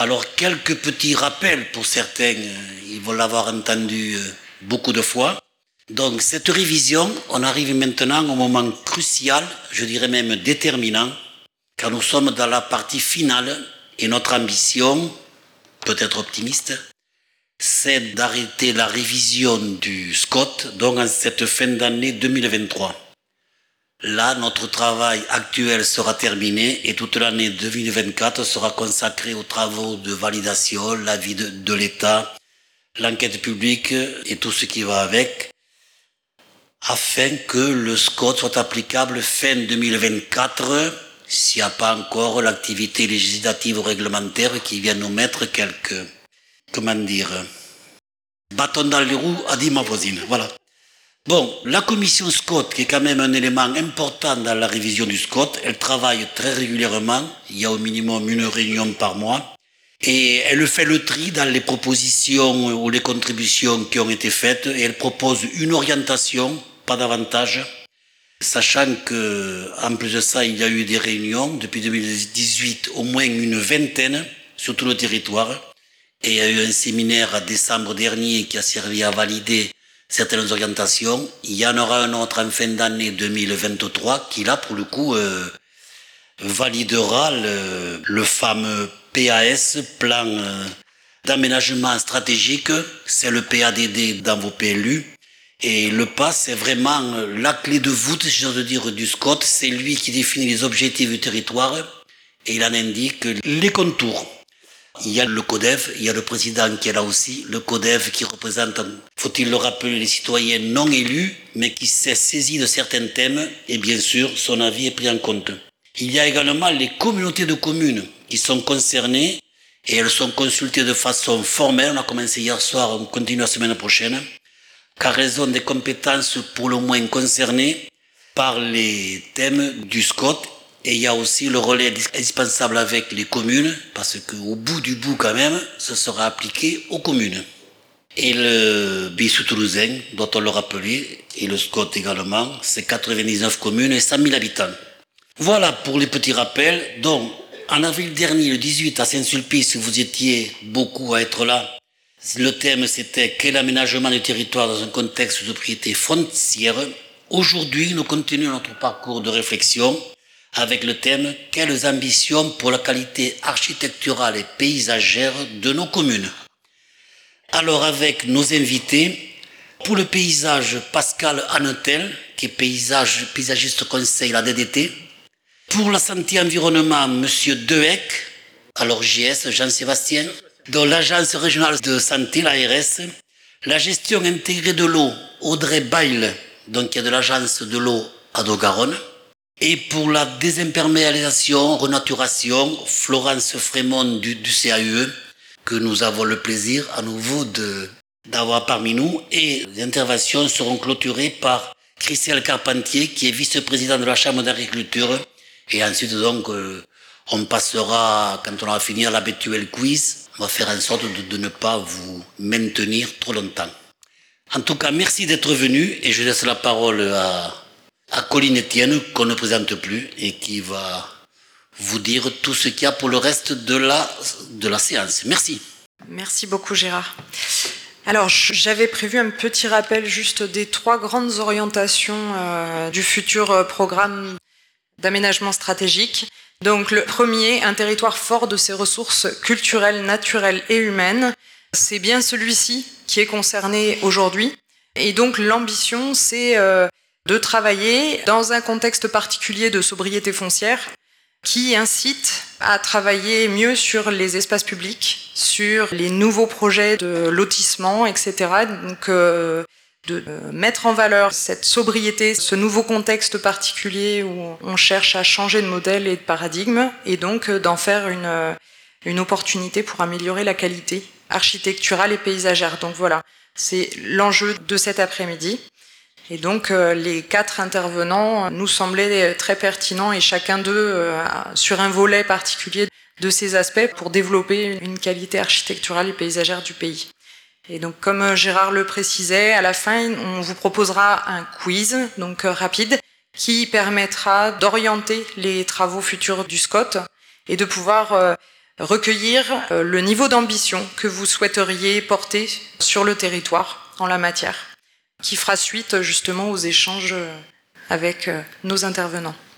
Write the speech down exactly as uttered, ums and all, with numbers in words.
Alors, quelques petits rappels pour certains, ils vont l'avoir entendu beaucoup de fois. Donc, cette révision, on arrive maintenant au moment crucial, je dirais même déterminant, car nous sommes dans la partie finale et notre ambition, peut-être optimiste, c'est d'arrêter la révision du SCOT, donc en cette fin d'année deux mille vingt-trois. Là, notre travail actuel sera terminé et toute l'année deux mille vingt-quatre sera consacrée aux travaux de validation, l'avis de, de l'État, l'enquête publique et tout ce qui va avec, afin que le SCOT soit applicable fin deux mille vingt-quatre, s'il n'y a pas encore l'activité législative ou réglementaire qui vient nous mettre quelques, comment dire, bâtons dans les roues, a dit ma voisine, voilà. Bon, la commission SCOT, qui est quand même un élément important dans la révision du SCOT, elle travaille très régulièrement, il y a au minimum une réunion par mois, et elle fait le tri dans les propositions ou les contributions qui ont été faites, et elle propose une orientation, pas davantage, sachant que, en plus de ça, il y a eu des réunions, depuis deux mille dix-huit, au moins une vingtaine, sur tout le territoire, et il y a eu un séminaire en décembre dernier qui a servi à valider certaines orientations. Il y en aura un autre en fin d'année deux mille vingt-trois qui, là, pour le coup, euh, validera le, le fameux P A S, plan euh, d'aménagement stratégique. C'est le P A D D dans vos P L U. Et le P A S, c'est vraiment la clé de voûte, si j'ose dire, du SCOT. C'est lui qui définit les objectifs du territoire et il en indique les contours. Il y a le CODEV, il y a le président qui est là aussi, le CODEV qui représente, faut-il le rappeler, les citoyens non élus, mais qui s'est saisi de certains thèmes, et bien sûr, son avis est pris en compte. Il y a également les communautés de communes qui sont concernées, et elles sont consultées de façon formelle, on a commencé hier soir, on continue la semaine prochaine, car elles ont des compétences pour le moins concernées par les thèmes du SCOT. Et il y a aussi le relais indispensable avec les communes, parce qu'au bout du bout quand même, ce sera appliqué aux communes. Et le B I S toulousain, dont on le rappelait, et le SCOT également, c'est quatre-vingt-dix-neuf communes et cent mille habitants. Voilà pour les petits rappels. Donc, en avril dernier, le dix-huit, à Saint-Sulpice, vous étiez beaucoup à être là. Le thème, c'était « Quel aménagement du territoire dans un contexte de propriété foncière ?» Aujourd'hui, nous continuons notre parcours de réflexion avec le thème « Quelles ambitions pour la qualité architecturale et paysagère de nos communes ?» Alors avec nos invités, pour le paysage, Pascal Hannetel, qui est paysage, paysagiste conseil à la D D T. Pour la santé et environnement, Monsieur Dehec, alors J S, Jean-Sébastien, dans l'agence régionale de santé, l'A R S. La gestion intégrée de l'eau, Audrey Bail, donc qui est de l'agence de l'eau à Haut-Garonne. Et pour la désimperméabilisation, renaturation, Florence Frémont du, du C A U E, que nous avons le plaisir à nouveau de, d'avoir parmi nous. Et les interventions seront clôturées par Christelle Carpentier, qui est vice-présidente de la Chambre d'agriculture. Et ensuite, donc, euh, on passera, quand on aura fini, à l'habituel quiz. On va faire en sorte de, de ne pas vous maintenir trop longtemps. En tout cas, merci d'être venu et je laisse la parole à... à Colline Etienne, qu'on ne présente plus, et qui va vous dire tout ce qu'il y a pour le reste de la, de la séance. Merci. Merci beaucoup, Gérard. Alors, j'avais prévu un petit rappel juste des trois grandes orientations euh, du futur programme d'aménagement stratégique. Donc, le premier, un territoire fort de ses ressources culturelles, naturelles et humaines. C'est bien celui-ci qui est concerné aujourd'hui. Et donc, l'ambition, c'est... Euh, de travailler dans un contexte particulier de sobriété foncière qui incite à travailler mieux sur les espaces publics, sur les nouveaux projets de lotissement, et cetera. Donc, euh, de mettre en valeur cette sobriété, ce nouveau contexte particulier où on cherche à changer de modèle et de paradigme, et donc d'en faire une, une opportunité pour améliorer la qualité architecturale et paysagère. Donc voilà, c'est l'enjeu de cet après-midi. Et donc, euh, les quatre intervenants nous semblaient très pertinents et chacun d'eux euh, sur un volet particulier de ces aspects pour développer une qualité architecturale et paysagère du pays. Et donc, comme Gérard le précisait, à la fin, on vous proposera un quiz, donc euh, rapide, qui permettra d'orienter les travaux futurs du SCOT et de pouvoir euh, recueillir le niveau d'ambition que vous souhaiteriez porter sur le territoire en la matière, qui fera suite justement aux échanges avec nos intervenants.